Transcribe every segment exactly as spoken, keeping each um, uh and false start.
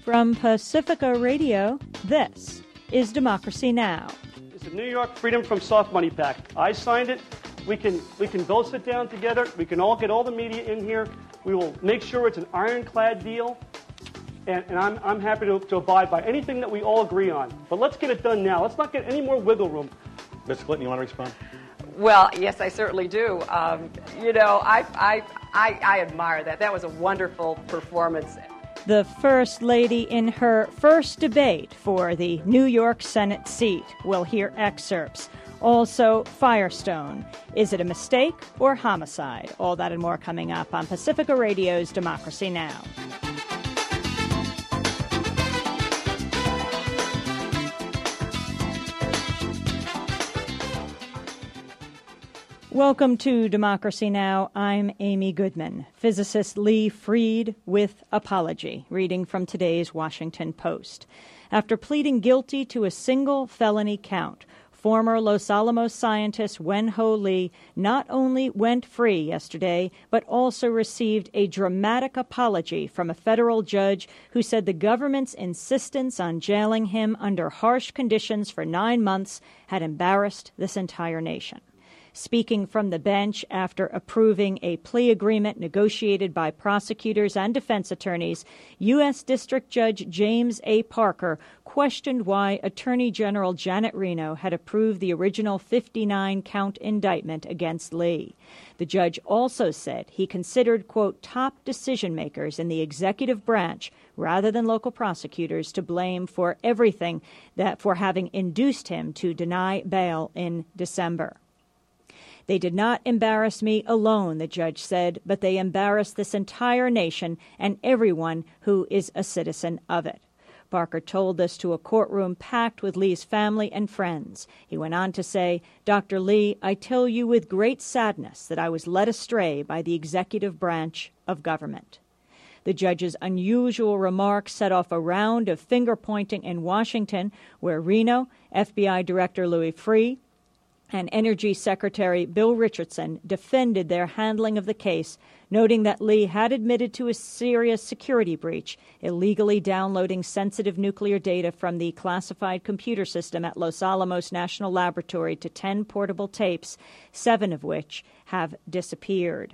From Pacifica Radio, this is Democracy Now! It's the New York Freedom from Soft Money Pact. I signed it. We can we can both sit down together. We can all get all the media in here. We will make sure it's an ironclad deal. And, and I'm, I'm happy to, to abide by anything that we all agree on. But let's get it done now. Let's not get any more wiggle room. Miz Clinton, you want to respond? Well, yes, I certainly do. Um, you know, I, I, I, I admire that. That was a wonderful performance. The First Lady in her first debate for the New York Senate seat. We'll hear excerpts. Also, Firestone. Is it a mistake or homicide? All that and more coming up on Pacifica Radio's Democracy Now! Welcome to Democracy Now! I'm Amy Goodman. Physicist Lee Freed with apology, reading from today's Washington Post. After pleading guilty to a single felony count, former Los Alamos scientist Wen-Ho Lee not only went free yesterday, but also received a dramatic apology from a federal judge who said the government's insistence on jailing him under harsh conditions for nine months had embarrassed this entire nation. Speaking from the bench after approving a plea agreement negotiated by prosecutors and defense attorneys, U S. District Judge James A. Parker questioned why Attorney General Janet Reno had approved the original fifty-nine count indictment against Lee. The judge also said he considered, quote, top decision makers in the executive branch rather than local prosecutors to blame for everything that for having induced him to deny bail in December. They did not embarrass me alone, the judge said, but they embarrassed this entire nation and everyone who is a citizen of it. Parker told this to a courtroom packed with Lee's family and friends. He went on to say, Doctor Lee, I tell you with great sadness that I was led astray by the executive branch of government. The judge's unusual remarks set off a round of finger-pointing in Washington, where Reno, F B I Director Louis Freeh, and Energy Secretary Bill Richardson defended their handling of the case, noting that Lee had admitted to a serious security breach, illegally downloading sensitive nuclear data from the classified computer system at Los Alamos National Laboratory to ten portable tapes, seven of which have disappeared.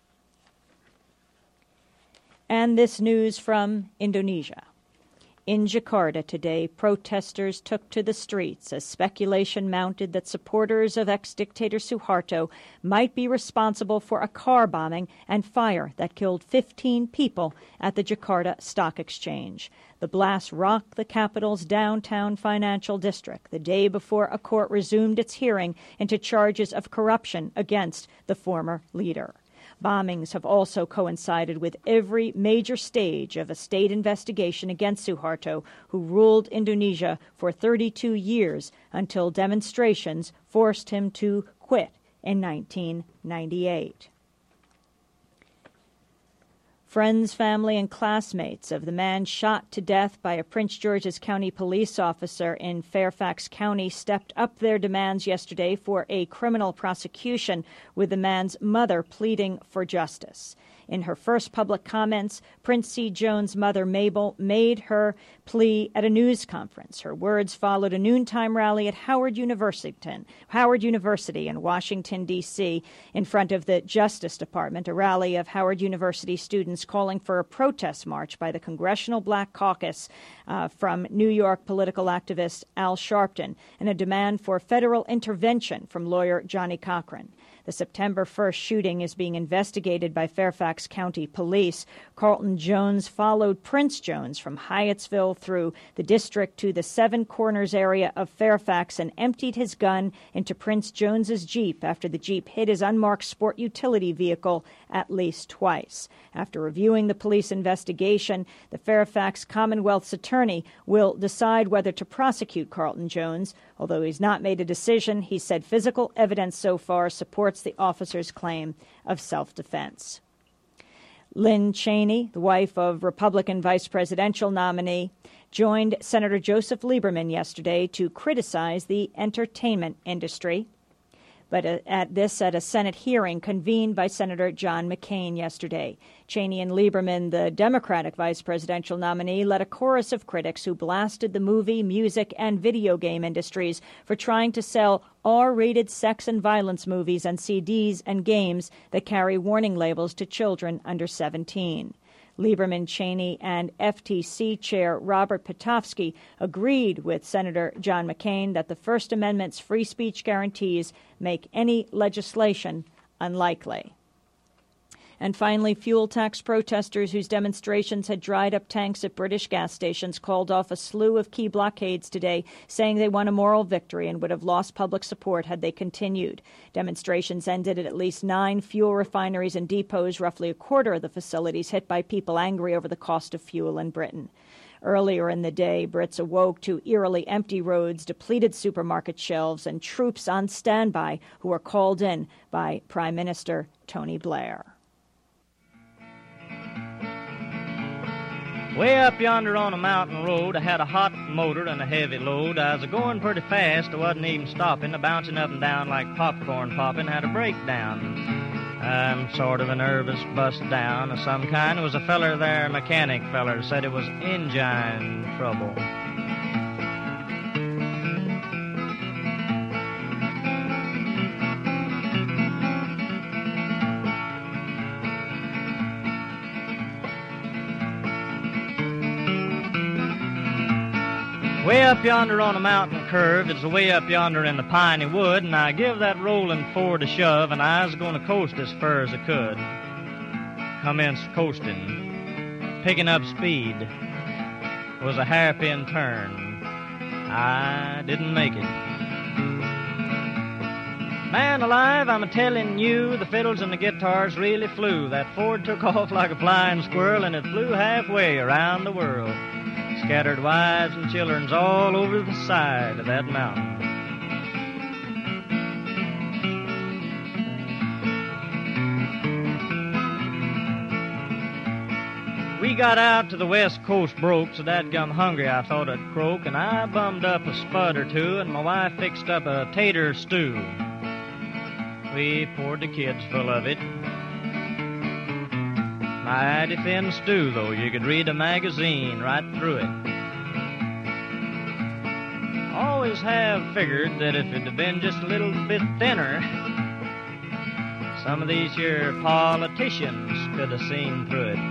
And this news from Indonesia. In Jakarta today, protesters took to the streets as speculation mounted that supporters of ex-dictator Suharto might be responsible for a car bombing and fire that killed fifteen people at the Jakarta Stock Exchange. The blast rocked the capital's downtown financial district the day before a court resumed its hearing into charges of corruption against the former leader. Bombings have also coincided with every major stage of a state investigation against Suharto, who ruled Indonesia for thirty-two years until demonstrations forced him to quit in nineteen ninety-eight. Friends, family, and classmates of the man shot to death by a Prince George's County police officer in Fairfax County stepped up their demands yesterday for a criminal prosecution, with the man's mother pleading for justice. In her first public comments, Prince C. Jones' mother, Mabel, made her plea at a news conference. Her words followed a noontime rally at Howard University, Howard University in Washington, D C, in front of the Justice Department, a rally of Howard University students calling for a protest march by the Congressional Black Caucus uh, from New York political activist Al Sharpton, and a demand for federal intervention from lawyer Johnny Cochran. The September first shooting is being investigated by Fairfax County Police. Carlton Jones followed Prince Jones from Hyattsville through the district to the Seven Corners area of Fairfax and emptied his gun into Prince Jones's Jeep after the Jeep hit his unmarked sport utility vehicle at least twice. After reviewing the police investigation, the Fairfax Commonwealth's attorney will decide whether to prosecute Carlton Jones. Although he's not made a decision, he said physical evidence so far supports the officer's claim of self-defense. Lynn Cheney, the wife of Republican vice presidential nominee, joined Senator Joseph Lieberman yesterday to criticize the entertainment industry. but at this at a Senate hearing convened by Senator John McCain yesterday. Cheney and Lieberman, the Democratic vice presidential nominee, led a chorus of critics who blasted the movie, music, and video game industries for trying to sell R-rated sex and violence movies and C Ds and games that carry warning labels to children under seventeen. Lieberman, Cheney, and F T C Chair Robert Pitofsky agreed with Senator John McCain that the First Amendment's free speech guarantees make any legislation unlikely. And finally, fuel tax protesters whose demonstrations had dried up tanks at British gas stations called off a slew of key blockades today, saying they won a moral victory and would have lost public support had they continued. Demonstrations ended at at least nine fuel refineries and depots, roughly a quarter of the facilities hit by people angry over the cost of fuel in Britain. Earlier in the day, Brits awoke to eerily empty roads, depleted supermarket shelves, and troops on standby who were called in by Prime Minister Tony Blair. Way up yonder on a mountain road, I had a hot motor and a heavy load. I was a-going pretty fast, I wasn't even stopping, a bouncing up and down like popcorn popping, had a breakdown. I'm sort of a nervous bust down of some kind. There was a feller there, a mechanic feller, said it was engine trouble. Way up yonder on a mountain curve, it's way up yonder in the piney wood, and I give that rolling Ford a shove, and I was going to coast as far as I could. Commenced coasting, picking up speed. It was a hairpin turn. I didn't make it. Man alive, I'm a-telling you, the fiddles and the guitars really flew. That Ford took off like a flying squirrel, and it flew halfway around the world. Scattered wives and children's all over the side of that mountain. We got out to the west coast broke, so dadgum hungry I thought I'd croak, and I bummed up a spud or two, and my wife fixed up a tater stew. We poured the kids full of it. Mighty thin stew, though, you could read a magazine right through it. Always have figured that if it had been just a little bit thinner, some of these here politicians could have seen through it.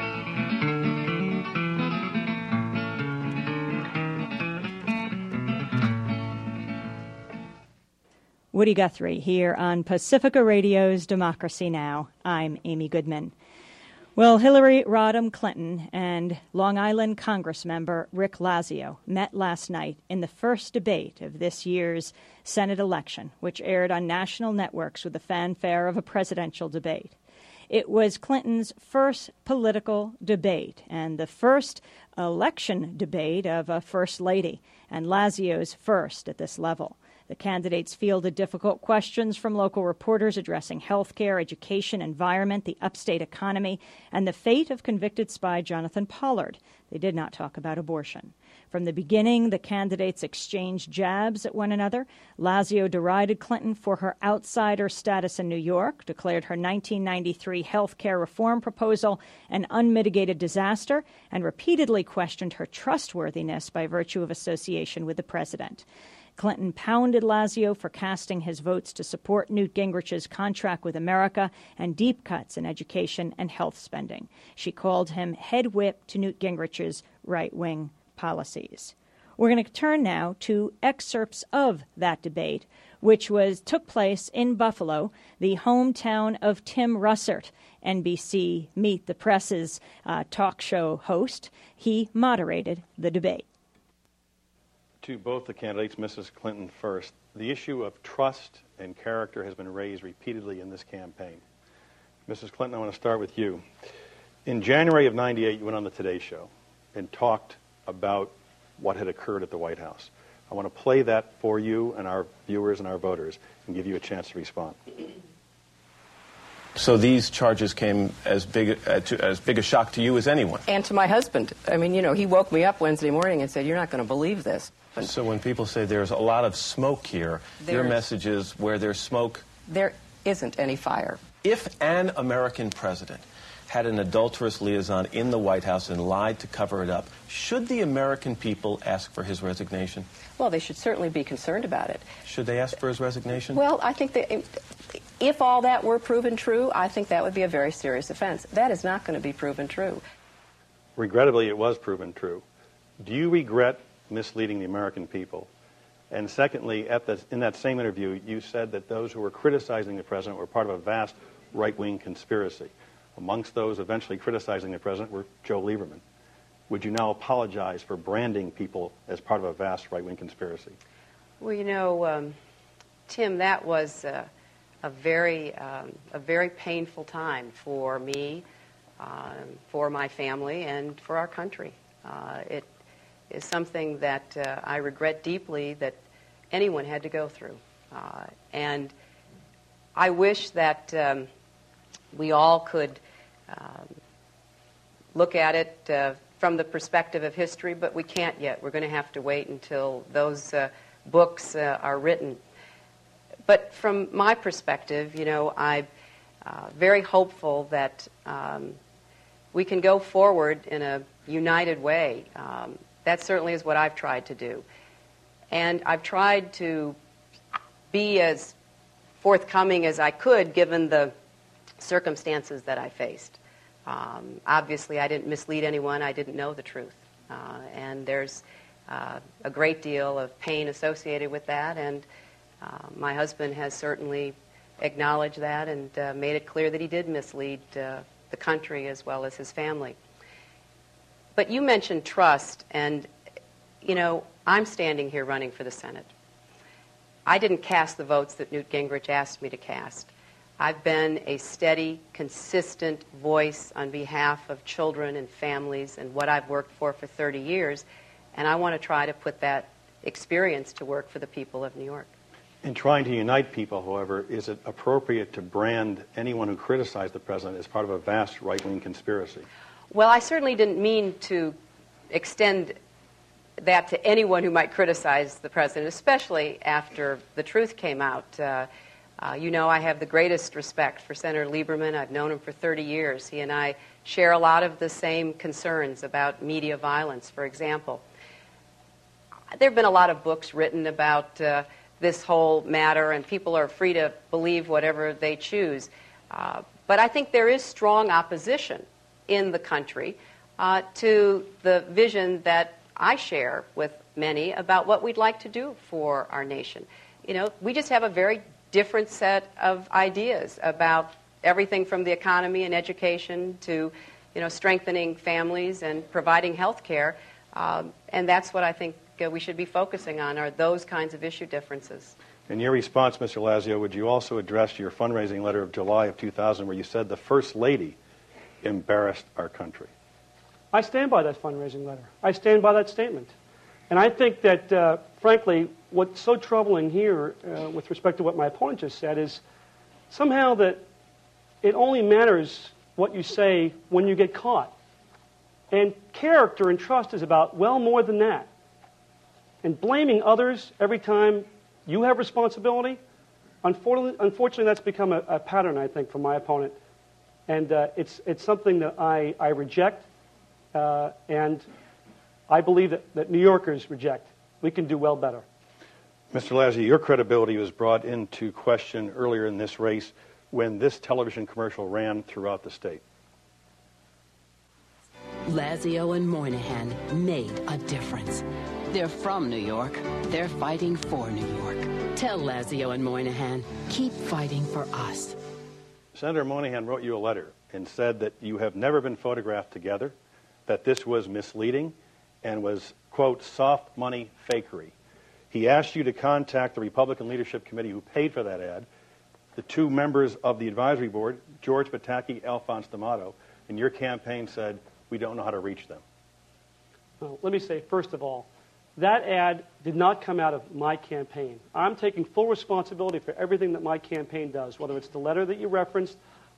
Woody Guthrie here on Pacifica Radio's Democracy Now! I'm Amy Goodman. Well, Hillary Rodham Clinton and Long Island Congressmember Rick Lazio met last night in the first debate of this year's Senate election, which aired on national networks with the fanfare of a presidential debate. It was Clinton's first political debate and the first election debate of a first lady, and Lazio's first at this level. The candidates fielded difficult questions from local reporters addressing health care, education, environment, the upstate economy, and the fate of convicted spy Jonathan Pollard. They did not talk about abortion. From the beginning, the candidates exchanged jabs at one another. Lazio derided Clinton for her outsider status in New York, declared her nineteen ninety-three health care reform proposal an unmitigated disaster, and repeatedly questioned her trustworthiness by virtue of association with the president. Clinton pounded Lazio for casting his votes to support Newt Gingrich's contract with America and deep cuts in education and health spending. She called him head whip to Newt Gingrich's right-wing policies. We're going to turn now to excerpts of that debate, which was took place in Buffalo, the hometown of Tim Russert, N B C Meet the Press's uh, talk show host. He moderated the debate. To both the candidates, Missus Clinton first, the issue of trust and character has been raised repeatedly in this campaign. Missus Clinton, I want to start with you. In January of ninety-eight, you went on the Today Show and talked about what had occurred at the White House. I want to play that for you and our viewers and our voters and give you a chance to respond. So these charges came as big, uh, to, as big a shock to you as anyone? And to my husband. I mean, you know, he woke me up Wednesday morning and said, "You're not going to believe this." But so when people say there's a lot of smoke here, your message is where there's smoke? There isn't any fire. If an American president had an adulterous liaison in the White House and lied to cover it up, should the American people ask for his resignation? Well, they should certainly be concerned about it. Should they ask for his resignation? Well, I think that if all that were proven true, I think that would be a very serious offense. That is not going to be proven true. Regrettably, it was proven true. Do you regret misleading the American people? And secondly, at the, in that same interview, you said that those who were criticizing the president were part of a vast right-wing conspiracy. Amongst those eventually criticizing the president were Joe Lieberman. Would you now apologize for branding people as part of a vast right-wing conspiracy? Well, you know, um, Tim, that was uh, a very, um, a very painful time for me, um, for my family, and for our country. Uh, it is something that uh, I regret deeply that anyone had to go through. Uh, and I wish that um, we all could um, look at it uh, from the perspective of history, but we can't yet. We're going to have to wait until those uh, books uh, are written. But from my perspective, you know, I'm uh, very hopeful that um, we can go forward in a united way. Um, that certainly is what I've tried to do. And I've tried to be as forthcoming as I could given the circumstances that I faced. Um, obviously, I didn't mislead anyone. I didn't know the truth. Uh, and there's uh, a great deal of pain associated with that. And uh, my husband has certainly acknowledged that and uh, made it clear that he did mislead uh, the country as well as his family. But you mentioned trust, and, you know, I'm standing here running for the Senate. I didn't cast the votes that Newt Gingrich asked me to cast. I've been a steady, consistent voice on behalf of children and families and what I've worked for for thirty years, and I want to try to put that experience to work for the people of New York. In trying to unite people, however, is it appropriate to brand anyone who criticized the president as part of a vast right-wing conspiracy? Well, I certainly didn't mean to extend that to anyone who might criticize the president, especially after the truth came out. Uh, Uh, you know, I have the greatest respect for Senator Lieberman. I've known him for thirty years. He and I share a lot of the same concerns about media violence, for example. There have been a lot of books written about uh, this whole matter, and people are free to believe whatever they choose. Uh, but I think there is strong opposition in the country uh, to the vision that I share with many about what we'd like to do for our nation. You know, we just have a very different set of ideas about everything from the economy and education to, you know, strengthening families and providing health care. Um, and that's what I think uh, we should be focusing on, are those kinds of issue differences. In your response, Mister Lazio, would you also address your fundraising letter of July of two thousand where you said the First Lady embarrassed our country? I stand by that fundraising letter. I stand by that statement. And I think that, uh, frankly, what's so troubling here uh, with respect to what my opponent just said is somehow that it only matters what you say when you get caught. And character and trust is about well more than that. And blaming others every time you have responsibility, unfortunately, unfortunately that's become a, a pattern, I think, for my opponent. And uh, it's, it's something that I, I reject, uh, and I believe that, that New Yorkers reject. We can do well better. Mister Lazio, your credibility was brought into question earlier in this race when this television commercial ran throughout the state. Lazio and Moynihan made a difference. They're from New York. They're fighting for New York. Tell Lazio and Moynihan, keep fighting for us. Senator Moynihan wrote you a letter and said that you have never been photographed together, that this was misleading, and was, quote, soft money fakery. He asked you to contact the Republican Leadership Committee who paid for that ad, the two members of the advisory board, George Pataki, Alphonse D'Amato, and your campaign said, we don't know how to reach them. Well, let me say, first of all, that ad did not come out of my campaign. I'm taking full responsibility for everything that my campaign does, whether it's the letter that you referenced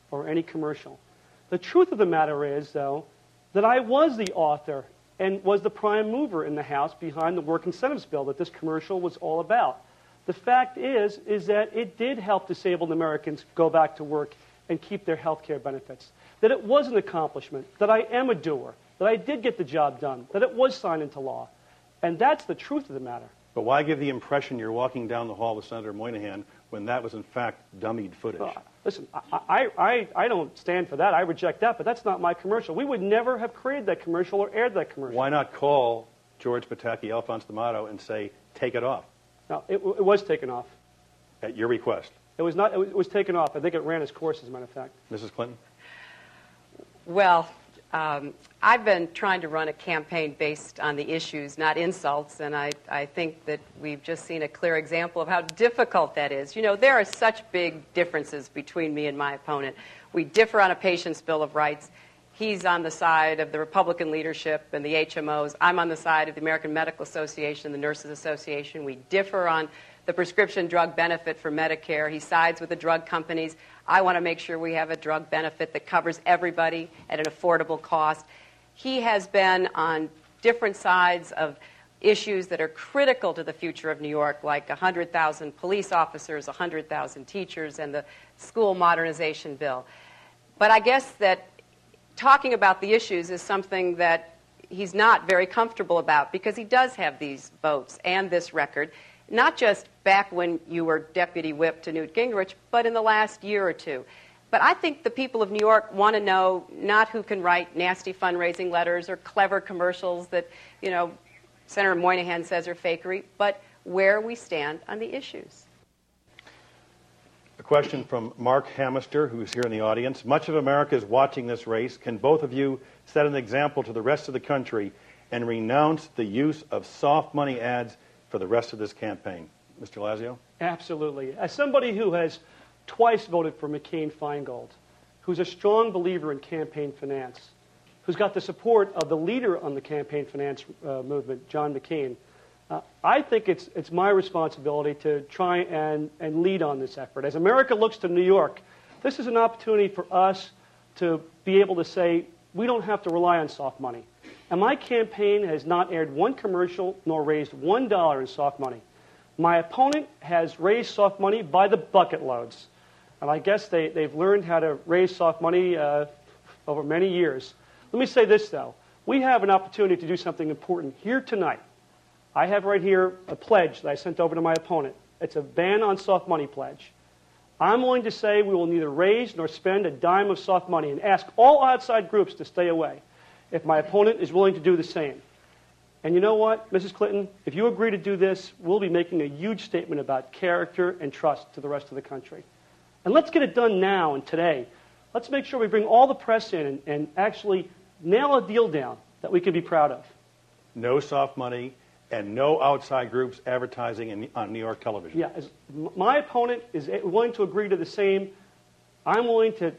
or any commercial. The truth of the matter is, though, that I was the author and was the prime mover in the House behind the work incentives bill that this commercial was all about. The fact is, is that it did help disabled Americans go back to work and keep their health care benefits. That it was an accomplishment, that I am a doer, that I did get the job done, that it was signed into law. And that's the truth of the matter. But why give the impression you're walking down the hall with Senator Moynihan when that was, in fact, dummied footage? Uh, listen, I, I, I don't stand for that. I reject that, but that's not my commercial. We would never have created that commercial or aired that commercial. Why not call George Pataki, Alphonse D'Amato, and say, take it off? No, it, it was taken off. At your request? It was not. It was, it was taken off. I think it ran its course, as a matter of fact. Missus Clinton? Well, um, I've been trying to run a campaign based on the issues, not insults, and I, I think that we've just seen a clear example of how difficult that is. You know, there are such big differences between me and my opponent. We differ on a patient's Bill of Rights. He's on the side of the Republican leadership and the H M Os. I'm on the side of the American Medical Association, the Nurses Association. We differ on the prescription drug benefit for Medicare. He sides with the drug companies. I want to make sure we have a drug benefit that covers everybody at an affordable cost. He has been on different sides of issues that are critical to the future of New York, like one hundred thousand police officers, one hundred thousand teachers, and the school modernization bill. But I guess that talking about the issues is something that he's not very comfortable about because he does have these votes and this record, not just back when you were deputy whip to Newt Gingrich, but in the last year or two. But I think the people of New York want to know not who can write nasty fundraising letters or clever commercials that, you know, Senator Moynihan says are fakery, but where we stand on the issues. A question from Mark Hamister, who's here in the audience. Much of America is watching this race. Can both of you set an example to the rest of the country and renounce the use of soft money ads for the rest of this campaign? Mister Lazio? Absolutely. As somebody who has twice voted for McCain-Feingold, who's a strong believer in campaign finance, who's got the support of the leader on the campaign finance uh, movement, John McCain, Uh, I think it's, it's my responsibility to try and, and lead on this effort. As America looks to New York, this is an opportunity for us to be able to say, we don't have to rely on soft money. And my campaign has not aired one commercial nor raised one dollar in soft money. My opponent has raised soft money by the bucket loads. And I guess they, they've learned how to raise soft money uh, over many years. Let me say this, though. We have an opportunity to do something important here tonight. I have right here a pledge that I sent over to my opponent. It's a ban on soft money pledge. I'm willing to say we will neither raise nor spend a dime of soft money and ask all outside groups to stay away if my opponent is willing to do the same. And you know what, Missus Clinton, if you agree to do this, we'll be making a huge statement about character and trust to the rest of the country. And let's get it done now and today. Let's make sure we bring all the press in and, and actually nail a deal down that we can be proud of. No soft money and no outside groups advertising in, on New York television. Yeah, as my opponent is willing to agree to the same. I'm willing to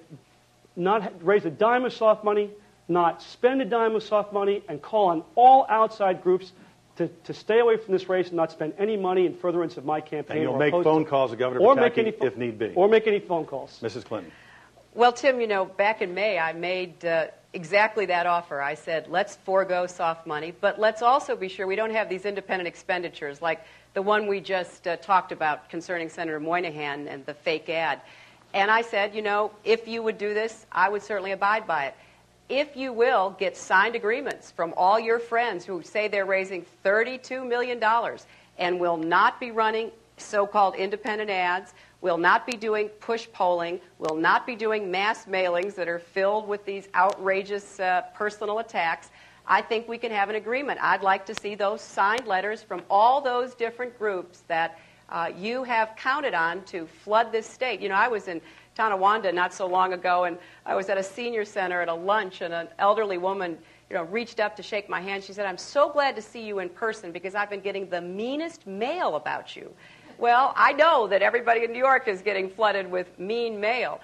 not raise a dime of soft money, not spend a dime of soft money, and call on all outside groups to, to stay away from this race and not spend any money in furtherance of my campaign. And you'll or make phone to, calls to Governor or Pataki make any, if need be. Or make any phone calls. Missus Clinton. Well, Tim, you know, back in May, I made uh, exactly that offer. I said, let's forego soft money, but let's also be sure we don't have these independent expenditures like the one we just uh, talked about concerning Senator Moynihan and the fake ad. And I said, you know, if you would do this, I would certainly abide by it. If you will get signed agreements from all your friends who say they're raising thirty-two million dollars and will not be running so-called independent ads, will not be doing push polling, will not be doing mass mailings that are filled with these outrageous uh, personal attacks, I think we can have an agreement. I'd like to see those signed letters from all those different groups that uh, you have counted on to flood this state. You know, I was in Tonawanda not so long ago, and I was at a senior center at a lunch, and an elderly woman, you know, reached up to shake my hand. She said, "I'm so glad to see you in person because I've been getting the meanest mail about you." Well, I know that everybody in New York is getting flooded with mean mail.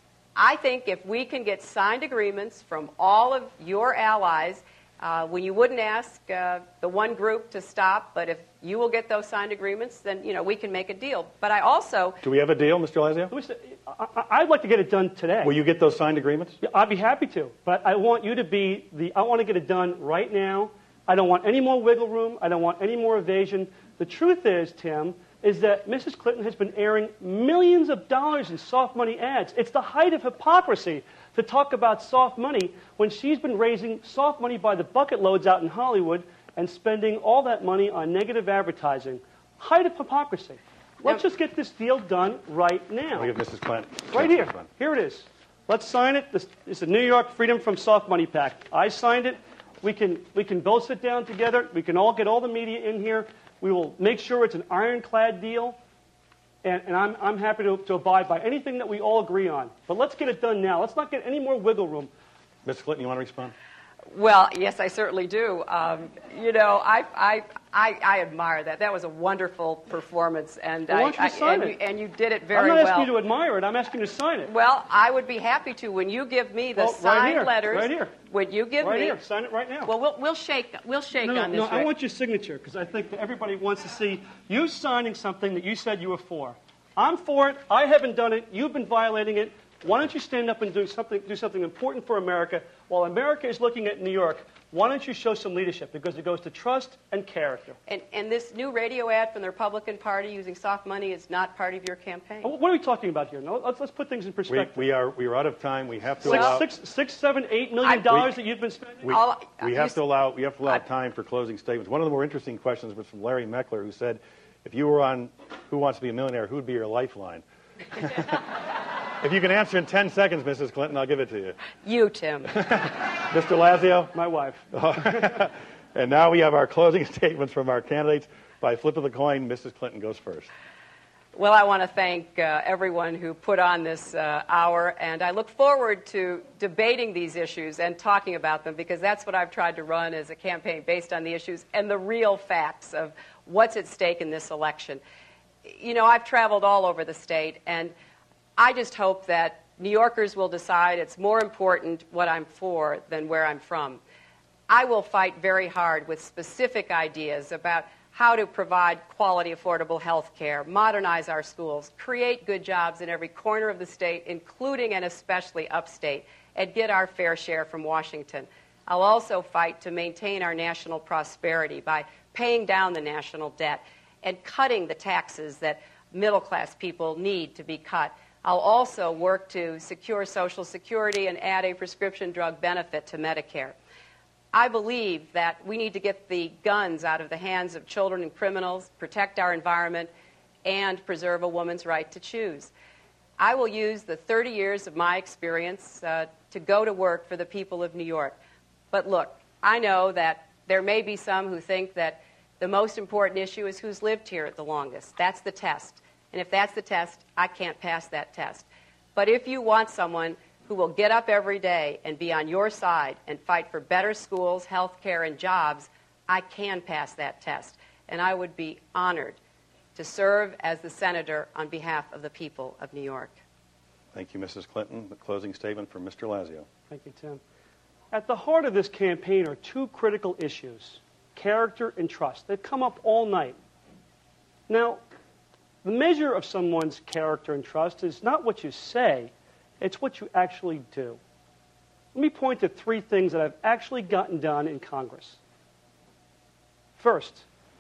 I think if we can get signed agreements from all of your allies, uh, when you wouldn't ask uh, the one group to stop, but if you will get those signed agreements, then, you know, we can make a deal. But I also... Do we have a deal, Mister Lazio? I, I'd like to get it done today. Will you get those signed agreements? Yeah, I'd be happy to, but I want you to be the, I want to get it done right now. I don't want any more wiggle room. I don't want any more evasion. The truth is, Tim, is that Missus Clinton has been airing millions of dollars in soft money ads. It's the height of hypocrisy to talk about soft money when she's been raising soft money by the bucket loads out in Hollywood and spending all that money on negative advertising. Height of hypocrisy. Let's just get this deal done right now. I'll give Missus Clinton. Right here. Here it is. Let's sign it. This is the New York Freedom from Soft Money Pact. I signed it. We can, we can both sit down together. We can all get all the media in here. We will make sure it's an ironclad deal. And, and I'm, I'm happy to, to abide by anything that we all agree on. But let's get it done now. Let's not get any more wiggle room. Missus Clinton, you want to respond? Well, yes, I certainly do. Um, you know, I, I, I, I admire that. That was a wonderful performance, and Well, why don't you I, sign I, and, it? You, and you did it very I'm not well. asking you to admire it. I'm asking you to sign it. Well, I would be happy to when you give me the Well, right signed here, letters. right here. When you give Right me. here. Sign it right now. Well, we'll we'll shake we'll shake no, no, on this. no, I Rick. want your signature because I think that everybody wants to see you signing something that you said you were for. I'm for it. I haven't done it. You've been violating it. Why don't you stand up and do something, do something important for America? While America is looking at New York, why don't you show some leadership? Because it goes to trust and character. And, and this new radio ad from the Republican Party using soft money is not part of your campaign. Oh, What are we talking about here? No, let's, let's put things in We, perspective. we are we are out of time. We have to Six, allow six, six, seven, eight million I- dollars We- that you've been spending. we, All- we you have s- to allow we have to allow I- time for closing statements. One of the more interesting questions was from Larry Meckler, who said, "If you were on Who Wants to Be a Millionaire, who would be your lifeline?" If you can answer in ten seconds, Missus Clinton, I'll give it to you. You, Tim. Mister Lazio? My wife. And now we have our closing statements from our candidates. By flip of the coin, Missus Clinton goes first. Well, I want to thank uh, everyone who put on this uh, hour, and I look forward to debating these issues and talking about them, because that's what I've tried to run as a campaign based on the issues and the real facts of what's at stake in this election. You know, I've traveled all over the state, and I just hope that New Yorkers will decide it's more important what I'm for than where I'm from. I will fight very hard with specific ideas about how to provide quality, affordable health care, modernize our schools, create good jobs in every corner of the state, including and especially upstate, and get our fair share from Washington. I'll also fight to maintain our national prosperity by paying down the national debt and cutting the taxes that middle-class people need to be cut. I'll also work to secure Social Security and add a prescription drug benefit to Medicare. I believe that we need to get the guns out of the hands of children and criminals, protect our environment, and preserve a woman's right to choose. I will use the thirty years of my experience uh, to go to work for the people of New York. But look, I know that there may be some who think that the most important issue is who's lived here the longest. That's the test. And if that's the test, I can't pass that test. But if you want someone who will get up every day and be on your side and fight for better schools, health care, and jobs, I can pass that test. And I would be honored to serve as the senator on behalf of the people of New York. Thank you, Missus Clinton. The closing statement from Mister Lazio. Thank you, Tim. At the heart of this campaign are two critical issues, character and trust. They've come up all night. Now, the measure of someone's character and trust is not what you say, it's what you actually do. Let me point to three things that I've actually gotten done in Congress. First,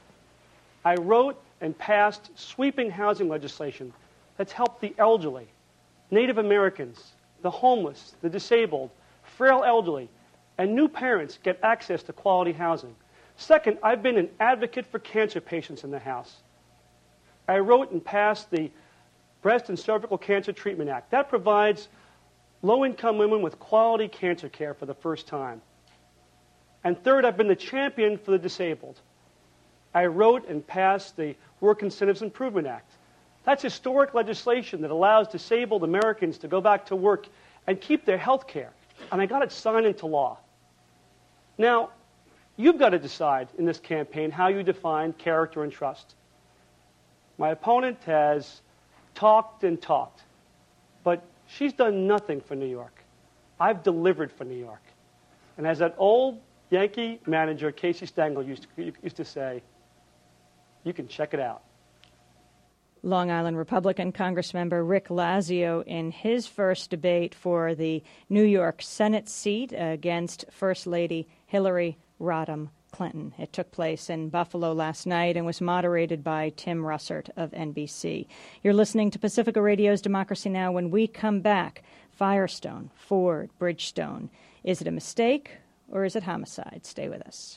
I wrote and passed sweeping housing legislation that's helped the elderly, Native Americans, the homeless, the disabled, frail elderly, and new parents get access to quality housing. Second, I've been an advocate for cancer patients in the House. I wrote and passed the Breast and Cervical Cancer Treatment Act. That provides low-income women with quality cancer care for the first time. And third, I've been the champion for the disabled. I wrote and passed the Work Incentives Improvement Act. That's historic legislation that allows disabled Americans to go back to work and keep their health care. And I got it signed into law. Now, you've got to decide in this campaign how you define character and trust. My opponent has talked and talked, but she's done nothing for New York. I've delivered for New York. And as that old Yankee manager, Casey Stengel, used to, used to say, you can check it out. Long Island Republican Congressmember Rick Lazio in his first debate for the New York Senate seat against First Lady Hillary Rodham Clinton. It took place in Buffalo last night and was moderated by Tim Russert of N B C. You're listening to Pacifica Radio's Democracy Now! When we come back, Firestone, Ford, Bridgestone. Is it a mistake or is it homicide? Stay with us.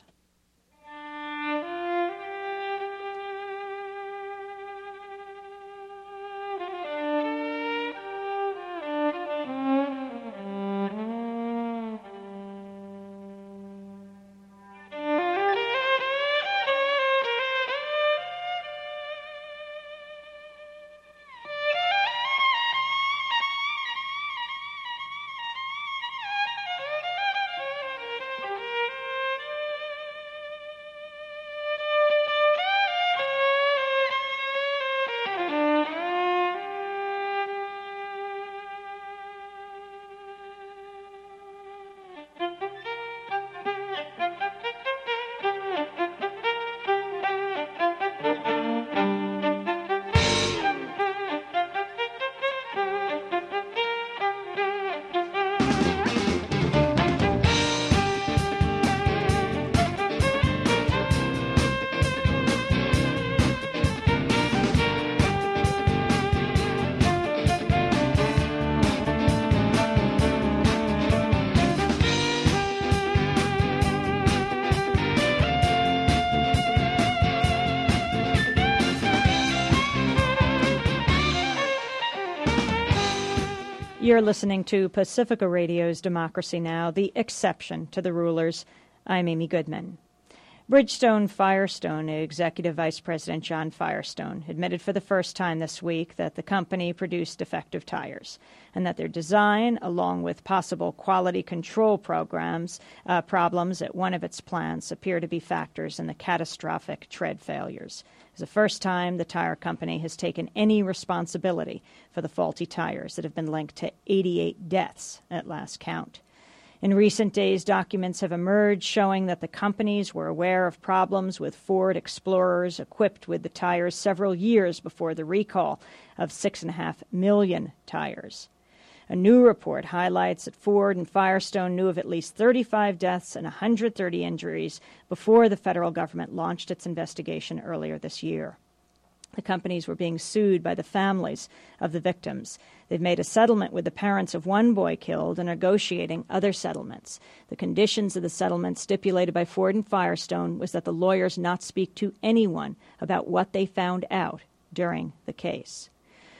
You're listening to Pacifica Radio's Democracy Now!, the exception to the rulers. I'm Amy Goodman. Bridgestone Firestone Executive Vice President John Firestone admitted for the first time this week that the company produced defective tires and that their design, along with possible quality control programs, uh, problems at one of its plants, appear to be factors in the catastrophic tread failures. It's the first time the tire company has taken any responsibility for the faulty tires that have been linked to eighty-eight deaths at last count. In recent days, documents have emerged showing that the companies were aware of problems with Ford Explorers equipped with the tires several years before the recall of six point five million tires. A new report highlights that Ford and Firestone knew of at least thirty-five deaths and one hundred thirty injuries before the federal government launched its investigation earlier this year. The companies were being sued by the families of the victims. They've made a settlement with the parents of one boy killed and are negotiating other settlements. The conditions of the settlement stipulated by Ford and Firestone was that the lawyers not speak to anyone about what they found out during the case.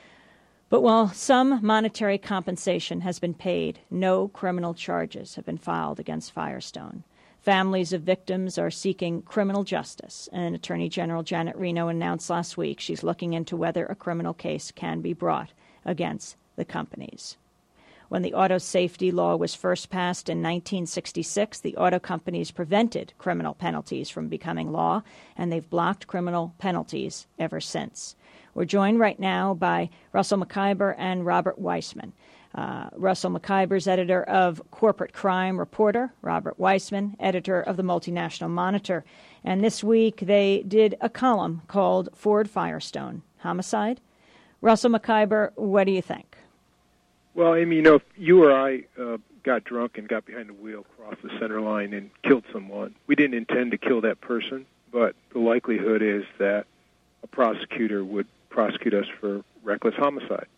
But while some monetary compensation has been paid, no criminal charges have been filed against Firestone. Families of victims are seeking criminal justice, and Attorney General Janet Reno announced last week she's looking into whether a criminal case can be brought against the companies. When the auto safety law was first passed in nineteen sixty-six, the auto companies prevented criminal penalties from becoming law, and they've blocked criminal penalties ever since. We're joined right now by Russell McIver and Robert Weissman. Uh, Russell McIver's editor of Corporate Crime Reporter, Robert Weissman, editor of the Multinational Monitor. And this week they did a column called Ford Firestone, Homicide. Russell McIver, what do you think? Well, Amy, you know, if you or I uh, got drunk and got behind the wheel, crossed the center line, and killed someone, we didn't intend to kill that person, but the likelihood is that a prosecutor would prosecute us for reckless homicide.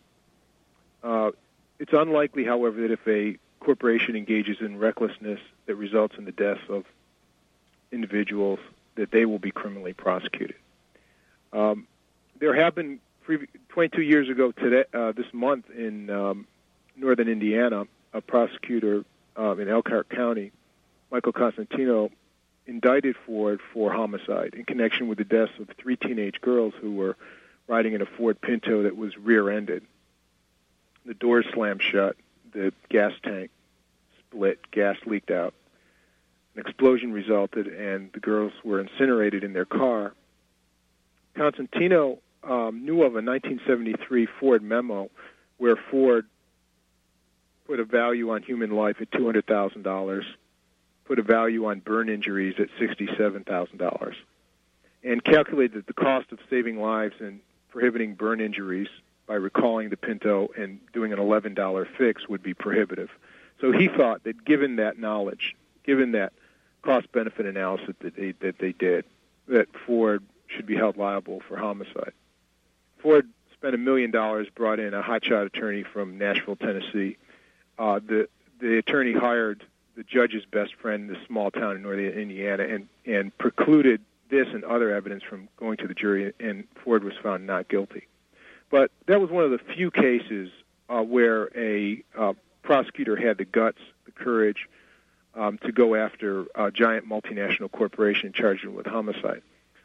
Uh, it's unlikely, however, that if a corporation engages in recklessness that results in the deaths of individuals, that they will be criminally prosecuted. Um, there have been, twenty-two years ago today, uh, this month in um, northern Indiana, a prosecutor uh, in Elkhart County, Michael Costantino, indicted Ford for homicide in connection with the deaths of three teenage girls who were riding in a Ford Pinto that was rear-ended. The doors slammed shut, the gas tank split, gas leaked out. An explosion resulted, and the girls were incinerated in their car. Costantino um, knew of a nineteen seventy-three Ford memo where Ford put a value on human life at two hundred thousand dollars, put a value on burn injuries at sixty-seven thousand dollars, and calculated that the cost of saving lives and prohibiting burn injuries by recalling the Pinto and doing an eleven dollar fix would be prohibitive. So he thought that given that knowledge, given that cost-benefit analysis that they, that they did, that Ford should be held liable for homicide. Ford spent a million dollars, brought in a hotshot attorney from Nashville, Tennessee. Uh, the the attorney hired the judge's best friend in this small town in northern Indiana and, and precluded this and other evidence from going to the jury, and Ford was found not guilty. But that was one of the few cases uh, where a uh, prosecutor had the guts, the courage, um, to go after a giant multinational corporation and charge them with homicide.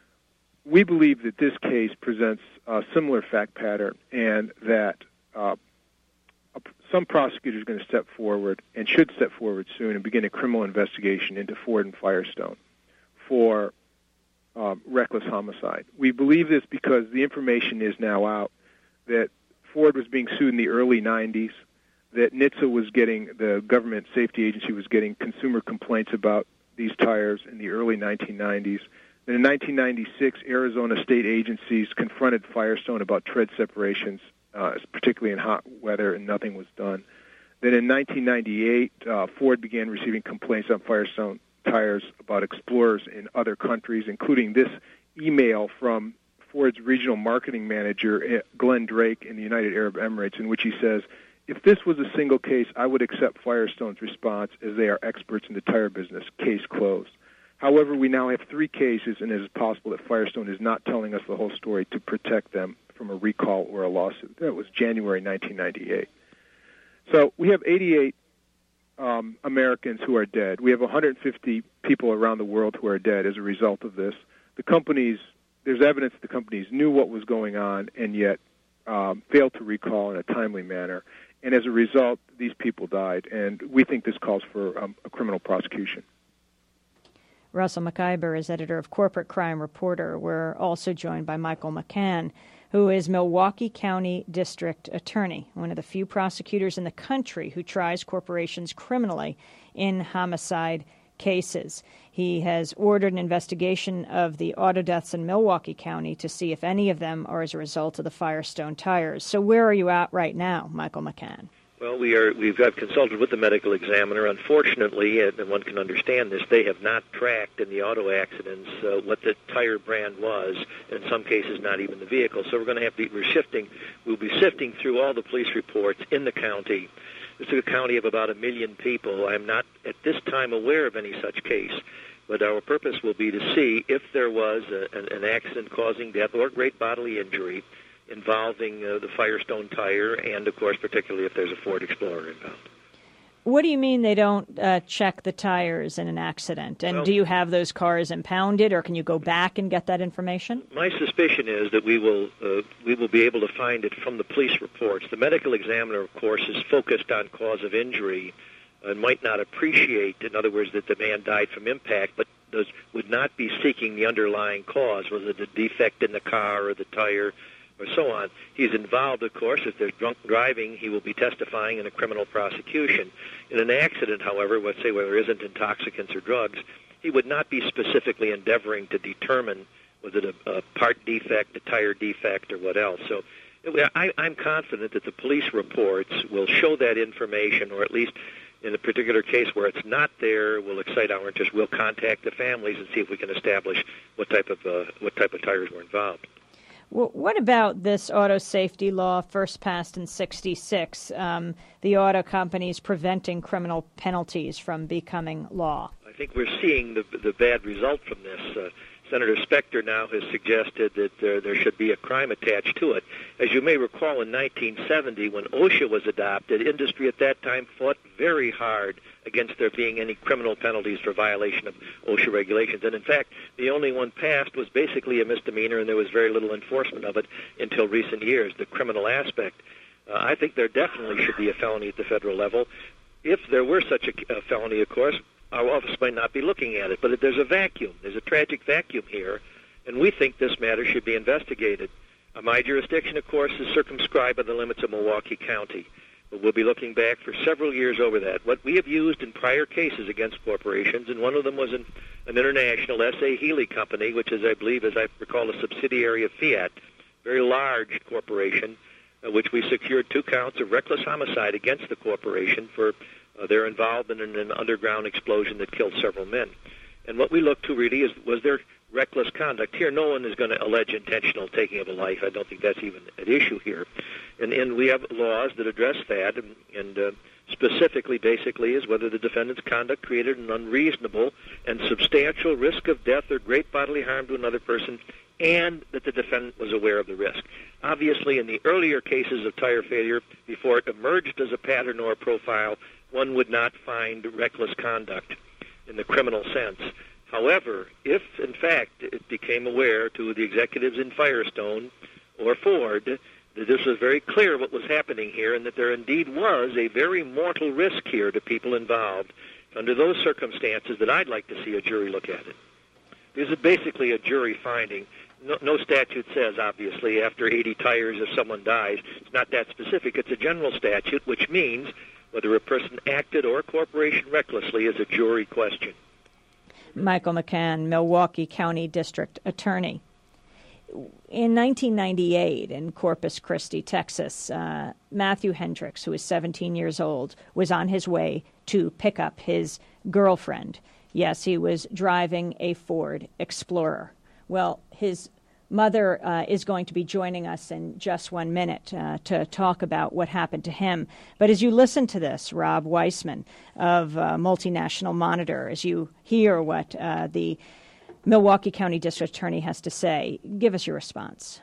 We believe that this case presents a similar fact pattern, and that uh, some prosecutors are going to step forward and should step forward soon and begin a criminal investigation into Ford and Firestone for uh, reckless homicide. We believe this because the information is now out that Ford was being sued in the early nineties, that N H T S A was getting, the government safety agency was getting consumer complaints about these tires in the early nineteen nineties. Then in nineteen ninety-six, Arizona state agencies confronted Firestone about tread separations, uh, particularly in hot weather, and nothing was done. Then in nineteen ninety-eight, uh, Ford began receiving complaints on Firestone tires about Explorers in other countries, including this email from Ford's regional marketing manager, Glenn Drake, in the United Arab Emirates, in which he says, "If this was a single case, I would accept Firestone's response, as they are experts in the tire business. Case closed." However, we now have three cases, and it is possible that Firestone is not telling us the whole story to protect them from a recall or a lawsuit. That was January nineteen ninety-eight. So we have eighty-eight um, Americans who are dead. We have one hundred fifty people around the world who are dead as a result of this. The companies, there's evidence the companies knew what was going on and yet um, failed to recall in a timely manner. And as a result, these people died. And we think this calls for um, a criminal prosecution. Russell McIver is editor of Corporate Crime Reporter. We're also joined by Michael McCann, who is Milwaukee County District Attorney, one of the few prosecutors in the country who tries corporations criminally in homicide cases. He has ordered an investigation of the auto deaths in Milwaukee County to see if any of them are as a result of the Firestone tires. So where are you at right now, Michael McCann? Well, we are, we've got consulted with the medical examiner. Unfortunately, and one can understand this, they have not tracked in the auto accidents uh, what the tire brand was, in some cases not even the vehicle. So we're going to have to be, we're shifting, we'll be sifting through all the police reports in the county. This is a county of about a million people. I'm not at this time aware of any such case, but our purpose will be to see if there was a, an, an accident causing death or great bodily injury involving uh, the Firestone tire, and, of course, particularly if there's a Ford Explorer involved. What do you mean they don't uh, check the tires in an accident? And well, do you have those cars impounded, or can you go back and get that information? My suspicion is that we will uh, we will be able to find it from the police reports. The medical examiner, of course, is focused on cause of injury and might not appreciate, in other words, that the man died from impact, but does, would not be seeking the underlying cause. Was it a defect in the car or the tire, or so on? He's involved, of course. If there's drunk driving, he will be testifying in a criminal prosecution. In an accident, however, let's say where there isn't intoxicants or drugs, he would not be specifically endeavoring to determine was it a, a part defect, a tire defect, or what else. So I, I'm confident that the police reports will show that information, or at least in a particular case where it's not there, will excite our interest. We'll contact the families and see if we can establish what type of uh, what type of tires were involved. Well, what about this auto safety law first passed in sixty-six, um, the auto companies preventing criminal penalties from becoming law? I think we're seeing the, the bad result from this. Uh, Senator Specter now has suggested that there, there should be a crime attached to it. As you may recall, in nineteen seventy, when OSHA was adopted, industry at that time fought very hard against there being any criminal penalties for violation of OSHA regulations. And in fact, the only one passed was basically a misdemeanor, and there was very little enforcement of it until recent years, the criminal aspect. Uh, I think there definitely should be a felony at the federal level. If there were such a, a felony, of course, our office might not be looking at it. But there's a vacuum. There's a tragic vacuum here, and we think this matter should be investigated. Uh, my jurisdiction, of course, is circumscribed by the limits of Milwaukee County. But we'll be looking back for several years over that. What we have used in prior cases against corporations, and one of them was an, an international S A Healy company, which is, I believe, as I recall, a subsidiary of Fiat, very large corporation, uh, which we secured two counts of reckless homicide against the corporation for uh, their involvement in an underground explosion that killed several men. And what we looked to really is, was there reckless conduct here? No one is going to allege intentional taking of a life. I don't think that's even an issue here. And, and we have laws that address that, and, and uh, specifically, basically, is whether the defendant's conduct created an unreasonable and substantial risk of death or great bodily harm to another person, and that the defendant was aware of the risk. Obviously, in the earlier cases of tire failure, before it emerged as a pattern or a profile, one would not find reckless conduct in the criminal sense. However, if, in fact, it became aware to the executives in Firestone or Ford that this was very clear what was happening here and that there indeed was a very mortal risk here to people involved, under those circumstances that I'd like to see a jury look at it. This is basically a jury finding. No, no statute says, obviously, after eighty tires if someone dies. It's not that specific. It's a general statute, which means whether a person acted or a corporation recklessly is a jury question. Michael McCann, Milwaukee County District Attorney. In nineteen ninety-eight, in Corpus Christi, Texas, uh, Matthew Hendricks, who was seventeen years old, was on his way to pick up his girlfriend. Yes, he was driving a Ford Explorer. Well, his mother uh, is going to be joining us in just one minute uh, to talk about what happened to him. But as you listen to this, Rob Weissman of uh, Multinational Monitor, as you hear what uh, the Milwaukee County District Attorney has to say, give us your response.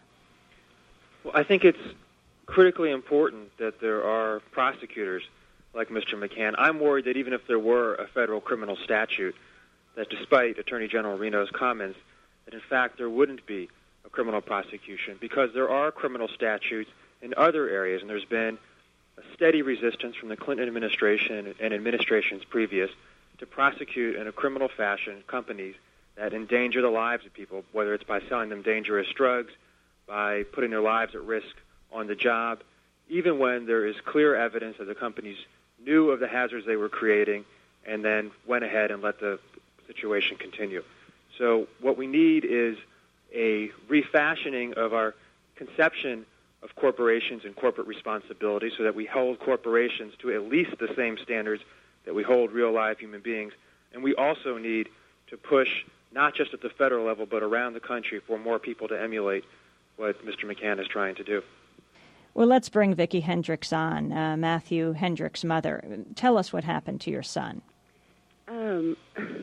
Well, I think it's critically important that there are prosecutors like Mister McCann. I'm worried that even if there were a federal criminal statute, that despite Attorney General Reno's comments, that in fact there wouldn't be a criminal prosecution, because there are criminal statutes in other areas, and there's been a steady resistance from the Clinton administration and administrations previous to prosecute in a criminal fashion companies that endanger the lives of people, whether it's by selling them dangerous drugs, by putting their lives at risk on the job, even when there is clear evidence that the companies knew of the hazards they were creating and then went ahead and let the situation continue. So what we need is a refashioning of our conception of corporations and corporate responsibility so that we hold corporations to at least the same standards that we hold real live human beings. And we also need to push, not just at the federal level, but around the country for more people to emulate what Mister McCann is trying to do. Well, let's bring Vicki Hendricks on, uh, Matthew Hendricks' mother. Tell us what happened to your son. Um...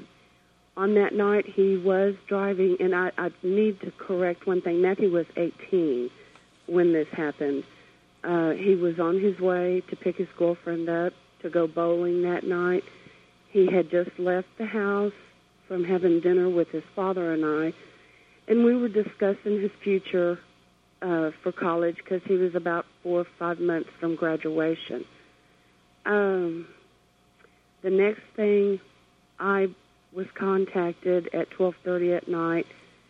On that night, he was driving, and I, I need to correct one thing. Matthew was eighteen when this happened. Uh, he was on his way to pick his girlfriend up to go bowling that night. He had just left the house from having dinner with his father and I, and we were discussing his future uh, for college because he was about four or five months from graduation. Um, the next thing, I was contacted at twelve thirty at night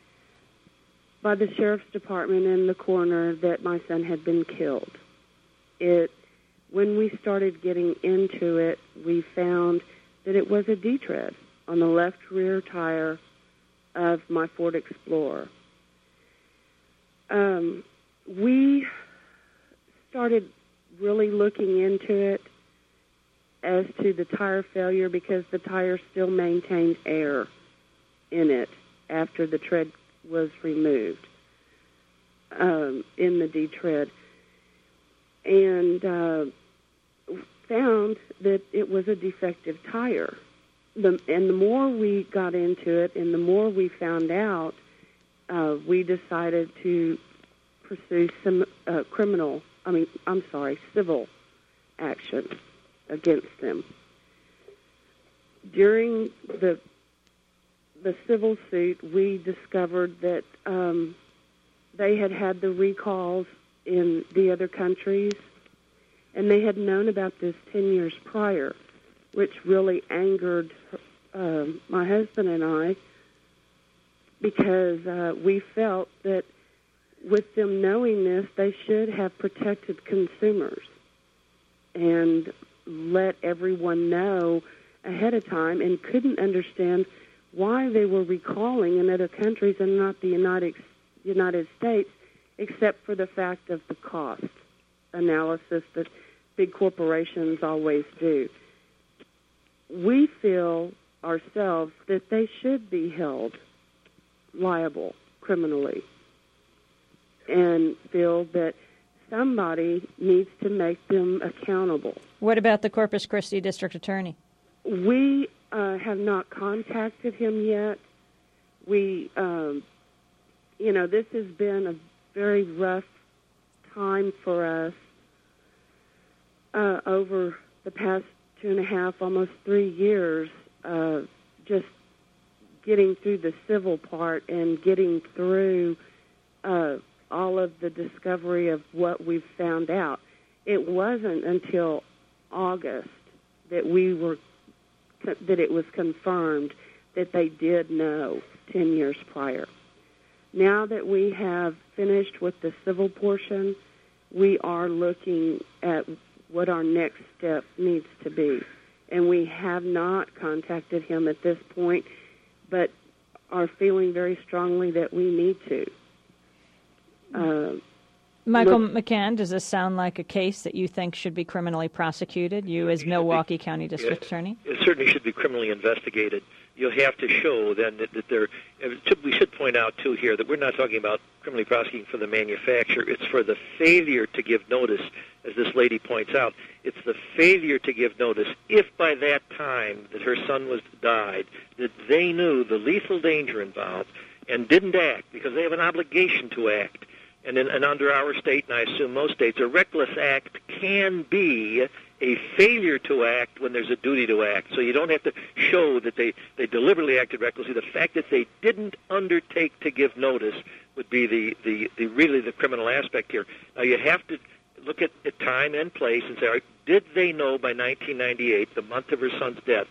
by the sheriff's department and the coroner that my son had been killed. It, when we started getting into it, we found that it was a D-tread on the left rear tire of my Ford Explorer. Um, we started really looking into it as to the tire failure because the tire still maintained air in it after the tread was removed um, in the D-tread, and uh, found that it was a defective tire. The, and the more we got into it and the more we found out, uh, we decided to pursue some uh, criminal, I mean, I'm sorry, civil action against them. During the the civil suit, we discovered that um, they had had the recalls in the other countries, and they had known about this ten years prior, which really angered uh, my husband and I, because uh, we felt that with them knowing this, they should have protected consumers and let everyone know ahead of time, and couldn't understand why they were recalling in other countries and not the United United States except for the fact of the cost analysis that big corporations always do. We feel ourselves that they should be held liable criminally, and feel that somebody needs to make them accountable. What about the Corpus Christi District Attorney? We uh, have not contacted him yet. We, um, you know, this has been a very rough time for us uh, over the past two and a half, almost three years, uh, just getting through the civil part and getting through uh, all of the discovery of what we've found out. It wasn't until August that we were that it was confirmed that they did know ten years prior. Now that we have finished with the civil portion, we are looking at what our next step needs to be. And we have not contacted him at this point, but are feeling very strongly that we need to. Uh, Michael look, McCann, does this sound like a case that you think should be criminally prosecuted, you as Milwaukee County District Yes, Attorney? It certainly should be criminally investigated. You'll have to show then that, that there. We should point out too here that we're not talking about criminally prosecuting for the manufacturer. It's for the failure to give notice, as this lady points out. It's the failure to give notice. If by that time that her son was died, that they knew the lethal danger involved and didn't act because they have an obligation to act. And, in, and under our state, and I assume most states, a reckless act can be a failure to act when there's a duty to act. So you don't have to show that they, they deliberately acted recklessly. The fact that they didn't undertake to give notice would be the, the, the really the criminal aspect here. Now you have to look at, at time and place and say, all right, did they know by nineteen ninety-eight, the month of her son's death,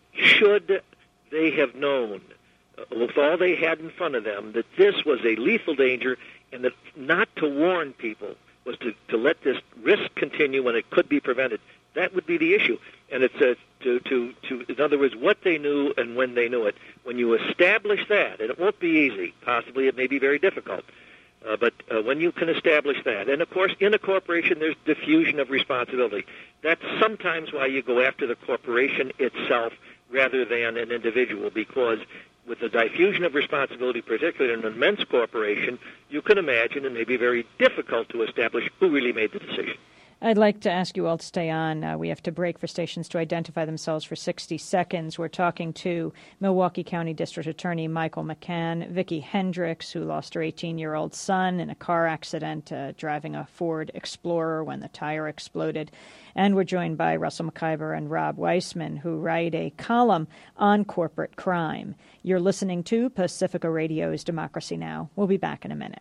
should they have known, uh, with all they had in front of them, that this was a lethal danger, and that not to warn people was to, to let this risk continue when it could be prevented? That would be the issue. And it's a, to, to, to, in other words, what they knew and when they knew it. When you establish that, and it won't be easy, possibly it may be very difficult, uh, but uh, when you can establish that, and of course in a corporation there's diffusion of responsibility. That's sometimes why you go after the corporation itself rather than an individual, because with the diffusion of responsibility, particularly in an immense corporation, you can imagine it may be very difficult to establish who really made the decision. I'd like to ask you all to stay on. Uh, we have to break for stations to identify themselves for sixty seconds. We're talking to Milwaukee County District Attorney Michael McCann, Vicki Hendricks, who lost her eighteen-year-old son in a car accident uh, driving a Ford Explorer when the tire exploded. And we're joined by Russell McIver and Rob Weissman, who write a column on corporate crime. You're listening to Pacifica Radio's Democracy Now! We'll be back in a minute.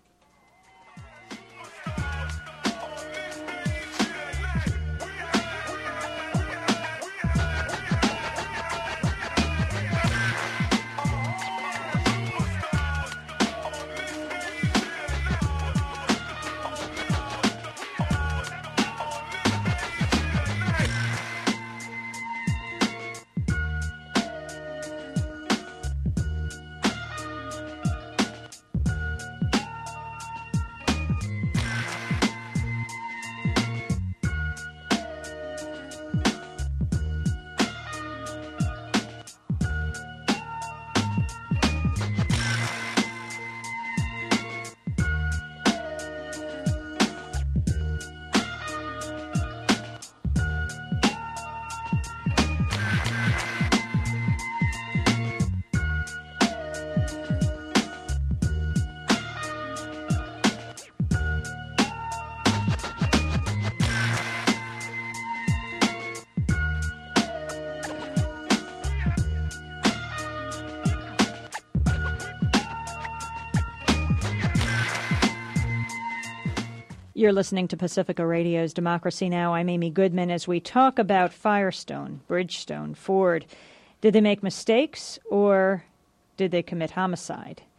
You're listening to Pacifica Radio's Democracy Now! I'm Amy Goodman. As we talk about Firestone, Bridgestone, Ford, did they make mistakes or did they commit homicide?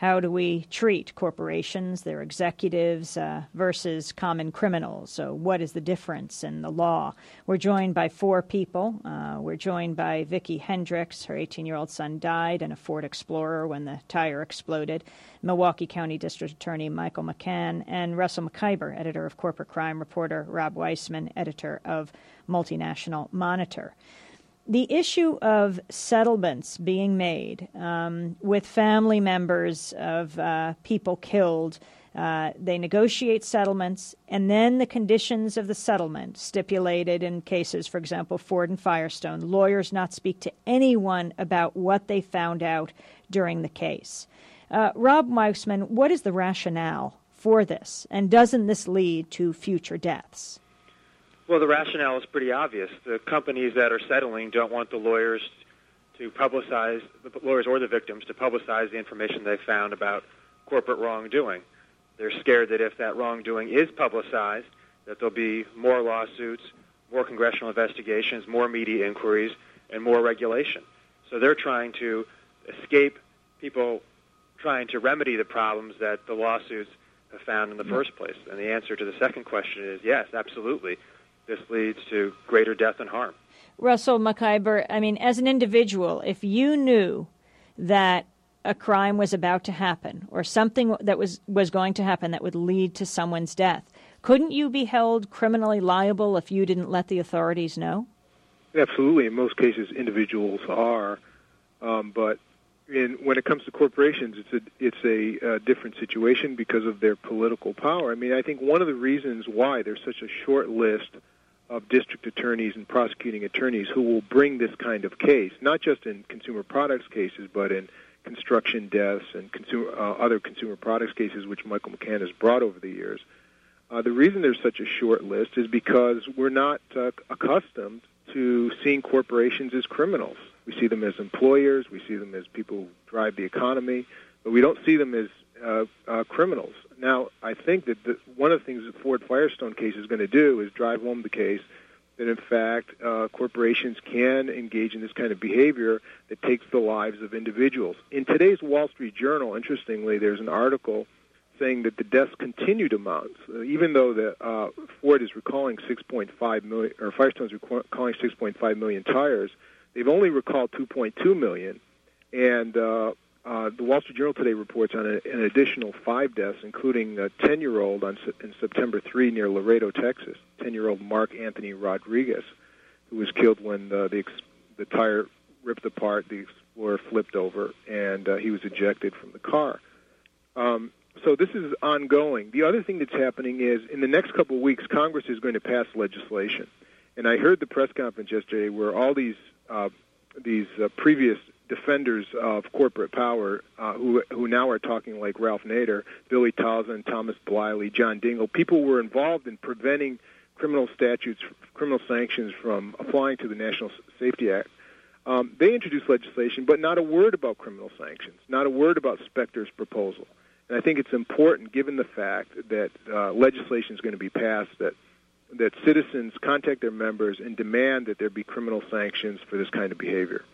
How do we treat corporations, their executives, uh, versus common criminals? So what is the difference in the law? We're joined by four people. Uh, we're joined by Vicki Hendricks. Her eighteen-year-old son died in a Ford Explorer when the tire exploded. Milwaukee County District Attorney Michael McCann, and Russell McIver, editor of Corporate Crime, reporter Rob Weissman, editor of Multinational Monitor. The issue of settlements being made um, with family members of uh, people killed, uh, they negotiate settlements, and then the conditions of the settlement stipulated in cases, for example, Ford and Firestone, lawyers not speak to anyone about what they found out during the case. Uh, Rob Weissman, what is the rationale for this, and doesn't this lead to future deaths? Well, the rationale is pretty obvious. The companies that are settling don't want the lawyers to publicize, the lawyers or the victims, to publicize the information they found about corporate wrongdoing. They're scared that if that wrongdoing is publicized, that there'll be more lawsuits, more congressional investigations, more media inquiries, and more regulation. So they're trying to escape people trying to remedy the problems that the lawsuits have found in the first place. And the answer to the second question is yes, absolutely. This leads to greater death and harm. Russell McIver, I mean, as an individual, if you knew that a crime was about to happen or something that was, was going to happen that would lead to someone's death, couldn't you be held criminally liable if you didn't let the authorities know? Absolutely. In most cases, individuals are. Um, but in, when it comes to corporations, it's a, it's a uh, different situation because of their political power. I mean, I think one of the reasons why there's such a short list of district attorneys and prosecuting attorneys who will bring this kind of case, not just in consumer products cases, but in construction deaths and consumer, uh, other consumer products cases, which Michael McCann has brought over the years. Uh, the reason there's such a short list is because we're not uh, accustomed to seeing corporations as criminals. We see them as employers, we see them as people who drive the economy, but we don't see them as uh, uh, criminals. Now, I think that the, one of the things the Ford Firestone case is going to do is drive home the case that, in fact, uh, corporations can engage in this kind of behavior that takes the lives of individuals. In today's Wall Street Journal, interestingly, there's an article saying that the deaths continue to mount, uh, even though the uh, Ford is recalling six point five million, or Firestone's recalling six point five million tires. They've only recalled two point two million, and uh, uh, the Wall Street Journal today reports on a, an additional five deaths, including a ten-year-old on in September third near Laredo, Texas, ten-year-old Mark Anthony Rodriguez, who was killed when the the, the tire ripped apart, the Explorer flipped over, and uh, he was ejected from the car. Um, so this is ongoing. The other thing that's happening is in the next couple of weeks, Congress is going to pass legislation. And I heard the press conference yesterday where all these uh, these uh, previous defenders of corporate power, uh, who who now are talking like Ralph Nader, Billy Talzin, Thomas Bliley, John Dingell, people were involved in preventing criminal statutes, criminal sanctions from applying to the National Safety Act. Um, they introduced legislation, but not a word about criminal sanctions, not a word about Specter's proposal. And I think it's important, given the fact that uh, legislation is going to be passed, that that citizens contact their members and demand that there be criminal sanctions for this kind of behavior.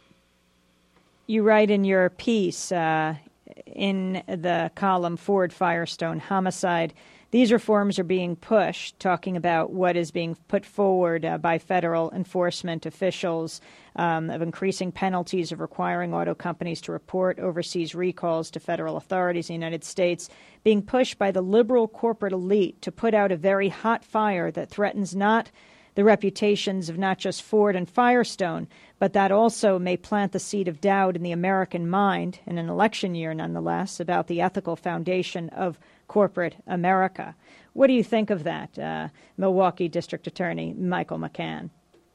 You write in your piece uh, in the column Ford Firestone Homicide, these reforms are being pushed, talking about what is being put forward uh, by federal enforcement officials um, of increasing penalties, of requiring auto companies to report overseas recalls to federal authorities in the United States, being pushed by the liberal corporate elite to put out a very hot fire that threatens not the reputations of not just Ford and Firestone, but that also may plant the seed of doubt in the American mind, in an election year nonetheless, about the ethical foundation of corporate America. What do you think of that, uh, Milwaukee District Attorney Michael McCann?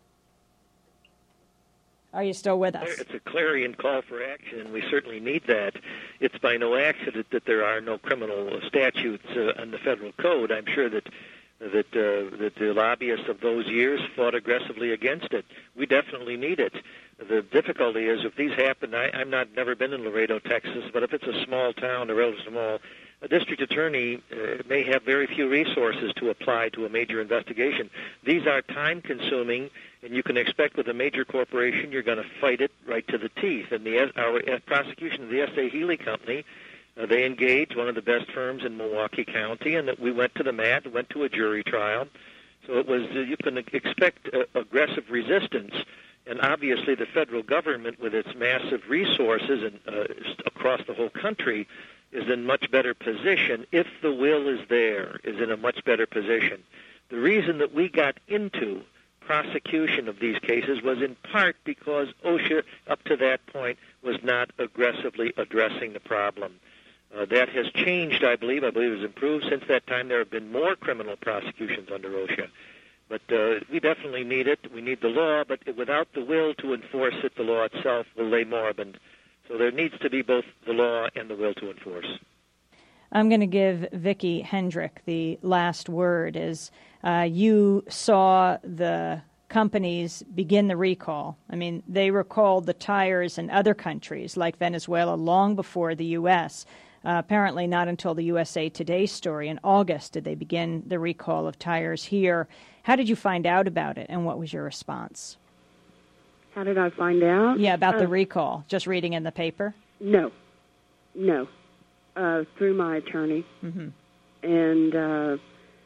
Are you still with us? It's a clarion call for action. We certainly need that. It's by no accident that there are no criminal statutes uh, in the federal code. I'm sure that that uh, that the lobbyists of those years fought aggressively against it. We definitely need it. The difficulty is if these happen, I, I'm not never been in Laredo, Texas, but if it's a small town, a relatively small, a district attorney uh, may have very few resources to apply to a major investigation. These are time-consuming, and you can expect with a major corporation you're going to fight it right to the teeth. And the our prosecution of the S A. Healy Company Uh, they engaged one of the best firms in Milwaukee County, and that we went to the mat, went to a jury trial. So it was, uh, you can expect uh, aggressive resistance. And obviously the federal government, with its massive resources and, uh, across the whole country, is in much better position. If the will is there, is in a much better position. The reason that we got into prosecution of these cases was in part because OSHA, up to that point, was not aggressively addressing the problem. Uh, that has changed, I believe. I believe it has improved. Since that time, there have been more criminal prosecutions under OSHA. But uh, we definitely need it. We need the law, but without the will to enforce it, the law itself will lay moribund. So there needs to be both the law and the will to enforce. I'm going to give Vicki Hendrick the last word. As uh, you saw the companies begin the recall. I mean, they recalled the tires in other countries like Venezuela long before the U S Uh, apparently not until the U S A Today story in August did they begin the recall of tires here. How did you find out about it, and what was your response? How did I find out? Yeah, about uh, the recall. Just reading in the paper? No. No. Uh, through my attorney. Mm-hmm. And uh,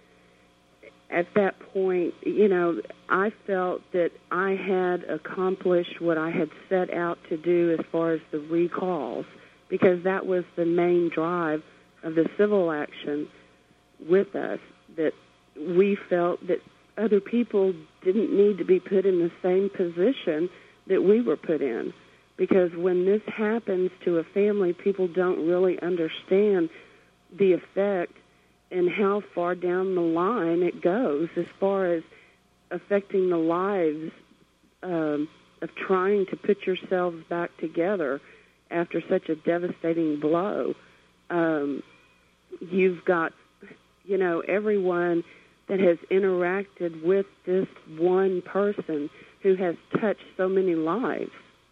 at that point, you know, I felt that I had accomplished what I had set out to do as far as the recalls, because that was the main drive of the civil action with us, that we felt that other people didn't need to be put in the same position that we were put in. Because when this happens to a family, people don't really understand the effect and how far down the line it goes as far as affecting the lives um, of trying to put yourselves back together after such a devastating blow. Um, you've got, you know, everyone that has interacted with this one person who has touched so many lives.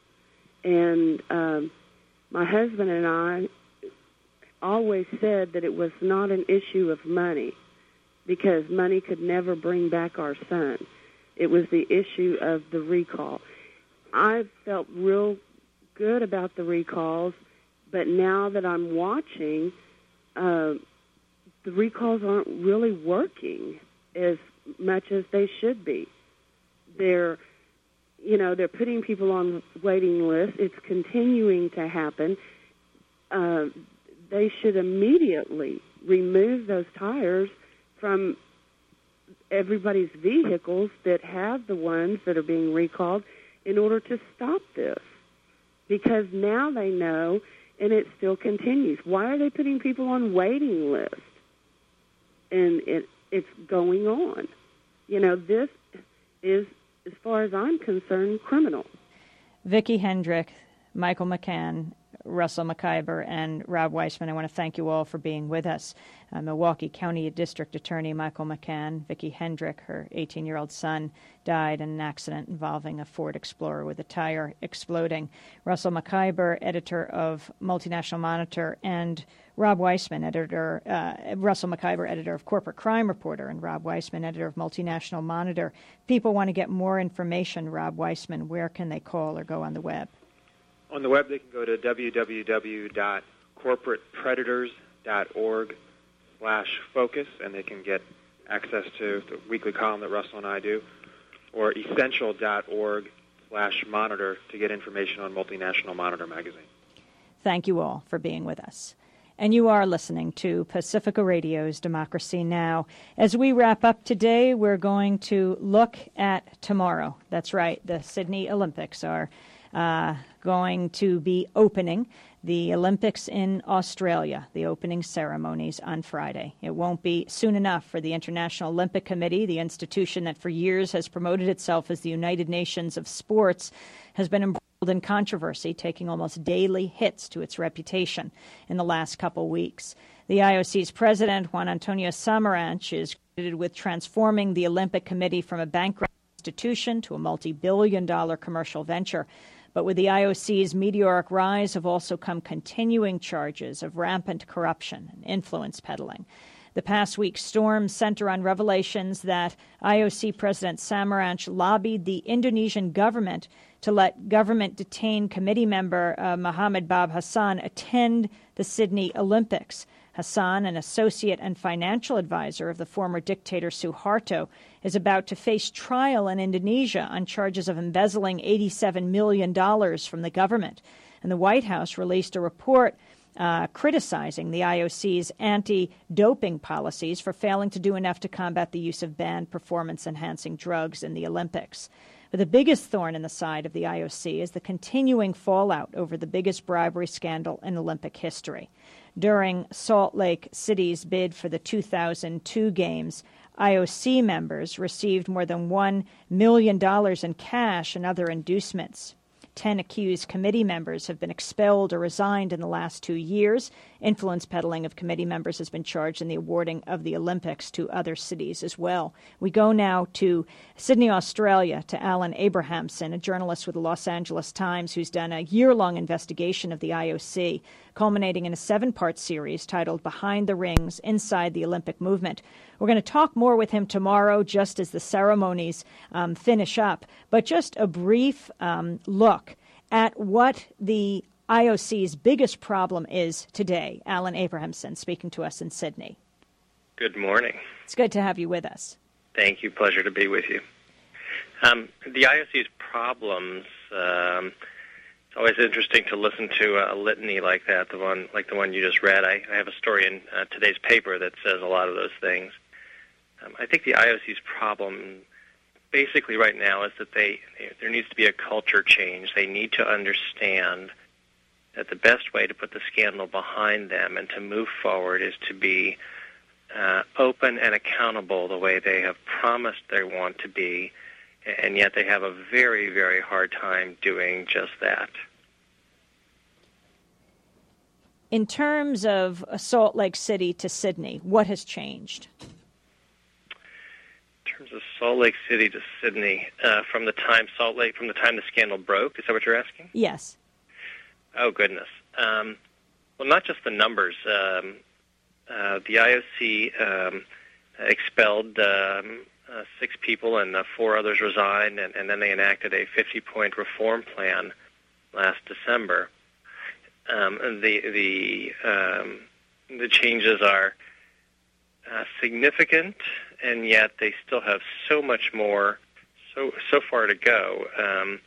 And um, my husband and I always said that it was not an issue of money, because money could never bring back our son. It was the issue of the recall. I felt real good about the recalls, but now that I'm watching, uh, the recalls aren't really working as much as they should be. They're, you know, they're putting people on waiting lists. It's continuing to happen. Uh, they should immediately remove those tires from everybody's vehicles that have the ones that are being recalled in order to stop this. Because now they know, and it still continues. Why are they putting people on waiting lists? And it, it's going on. You know, this is, as far as I'm concerned, criminal. Vicki Hendrick, Michael McCann, Russell McIver, and Rob Weissman, I want to thank you all for being with us. Uh, Milwaukee County District Attorney Michael McCann, Vicki Hendrick, her eighteen-year-old son, died in an accident involving a Ford Explorer with a tire exploding. Russell McIver, editor of Multinational Monitor, and Rob Weissman, editor, uh, Russell McIver, editor of Corporate Crime Reporter, and Rob Weissman, editor of Multinational Monitor. People want to get more information, Rob Weissman. Where can they call or go on the web? On the web, they can go to w w w dot corporate predators dot org slash focus, and they can get access to the weekly column that Russell and I do, or essential dot org slash monitor to get information on Multinational Monitor magazine. Thank you all for being with us. And you are listening to Pacifica Radio's Democracy Now! As we wrap up today, we're going to look at tomorrow. That's right, the Sydney Olympics are uh, going to be opening the Olympics in Australia, the opening ceremonies on Friday. It won't be soon enough for the International Olympic Committee, the institution that for years has promoted itself as the United Nations of sports, has been embroiled in controversy, taking almost daily hits to its reputation in the last couple weeks. The I O C's president, Juan Antonio Samaranch, is credited with transforming the Olympic Committee from a bankrupt institution to a multi-billion dollar commercial venture. But with the I O C's meteoric rise have also come continuing charges of rampant corruption and influence peddling. The past week's storms center on revelations that I O C President Samaranch lobbied the Indonesian government to let government-detained committee member uh, Mohammed Bab Hassan attend the Sydney Olympics. Hassan, an associate and financial advisor of the former dictator Suharto, is about to face trial in Indonesia on charges of embezzling eighty-seven million dollars from the government. And the White House released a report uh, criticizing the I O C's anti-doping policies for failing to do enough to combat the use of banned performance-enhancing drugs in the Olympics. But the biggest thorn in the side of the I O C is the continuing fallout over the biggest bribery scandal in Olympic history. During Salt Lake City's bid for the two thousand two Games, I O C members received more than one million dollars in cash and other inducements. Ten accused committee members have been expelled or resigned in the last two years. Influence peddling of committee members has been charged in the awarding of the Olympics to other cities as well. We go now to Sydney, Australia, to Alan Abrahamson, a journalist with the Los Angeles Times who's done a year-long investigation of the I O C, culminating in a seven-part series titled Behind the Rings, Inside the Olympic Movement. We're going to talk more with him tomorrow just as the ceremonies um, finish up. But just a brief um, look at what the I O C's biggest problem is today. Alan Abrahamson speaking to us in Sydney. Good morning. It's good to have you with us. Thank you. Pleasure to be with you. Um, the I O C's problems, um, it's always interesting to listen to a litany like that, the one like the one you just read. I, I have a story in uh, today's paper that says a lot of those things. Um, I think the I O C's problem basically right now is that they, they there needs to be a culture change. They need to understand that the best way to put the scandal behind them and to move forward is to be uh, open and accountable the way they have promised they want to be, and yet they have a very, very hard time doing just that. In terms of Salt Lake City to Sydney, what has changed? In terms of Salt Lake City to Sydney, uh, from the time Salt Lake, from the time the scandal broke, is that what you're asking? Yes. Oh, goodness. Um, well, not just the numbers. Um, uh, the I O C um, expelled um, uh, six people and uh, four others resigned, and, and then they enacted a fifty-point reform plan last December. Um, the the um, the changes are uh, significant, and yet they still have so much more, so so far to go. Um,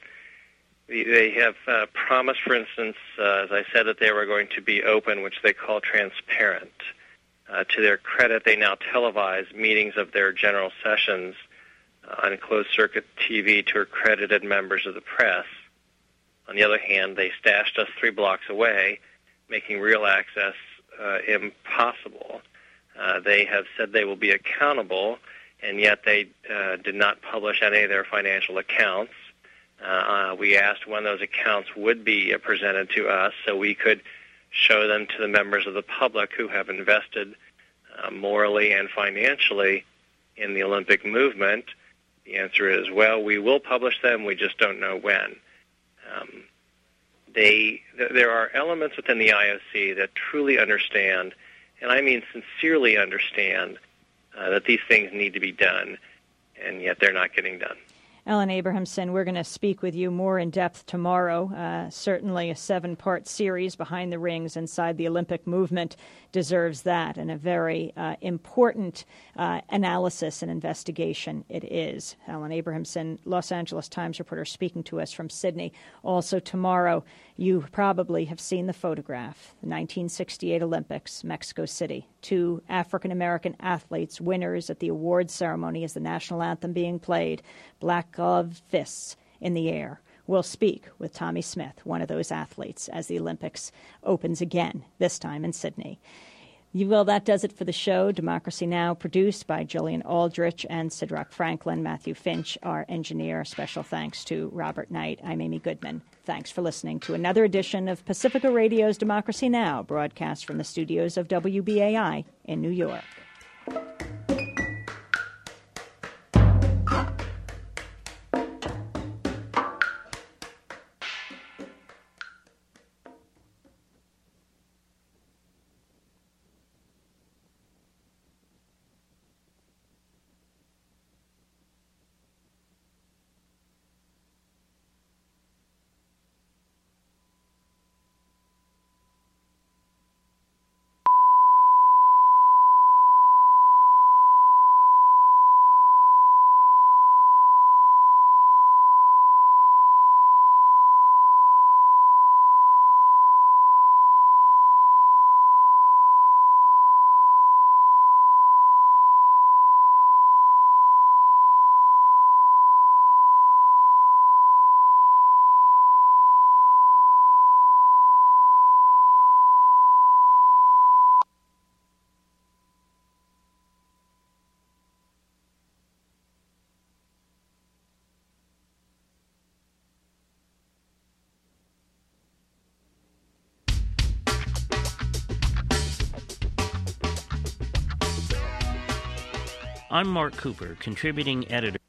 They have uh, promised, for instance, uh, as I said, that they were going to be open, which they call transparent. Uh, to their credit, they now televise meetings of their general sessions uh, on closed-circuit T V to accredited members of the press. On the other hand, they stashed us three blocks away, making real access uh, impossible. Uh, they have said they will be accountable, and yet they uh, did not publish any of their financial accounts. Uh, we asked when those accounts would be uh, presented to us so we could show them to the members of the public who have invested uh, morally and financially in the Olympic movement. The answer is, well, we will publish them, we just don't know when. Um, they, th- there are elements within the I O C that truly understand, and I mean sincerely understand, uh, that these things need to be done, and yet they're not getting done. Alan Abrahamson, we're going to speak with you more in depth tomorrow. Uh, certainly a seven-part series, Behind the Rings, Inside the Olympic Movement, deserves that, and a very uh, important uh, analysis and investigation it is. Alan Abrahamson, Los Angeles Times reporter, speaking to us from Sydney. Also tomorrow, you probably have seen the photograph, the nineteen sixty-eight Olympics, Mexico City. Two African-American athletes, winners at the awards ceremony as the national anthem being played, black gloved fists in the air. We'll speak with Tommy Smith, one of those athletes, as the Olympics opens again, this time in Sydney. Well, that does it for the show. Democracy Now! Produced by Jillian Aldrich and Sidrock Franklin. Matthew Finch, our engineer. Special thanks to Robert Knight. I'm Amy Goodman. Thanks for listening to another edition of Pacifica Radio's Democracy Now!, broadcast from the studios of W B A I in New York. I'm Mark Cooper, contributing editor.